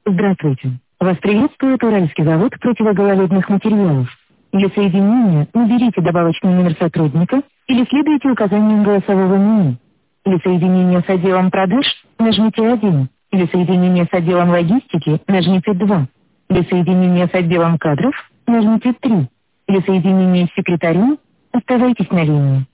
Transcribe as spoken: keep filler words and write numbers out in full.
Здравствуйте. Вас приветствует Уральский завод противогололедных материалов. Для соединения наберите добавочный номер сотрудника или следуйте указаниям голосового меню. Для соединения с отделом продаж нажмите один. Для соединения с отделом логистики нажмите два. Для соединения с отделом кадров нажмите три. Для соединения с секретарем оставайтесь на линии.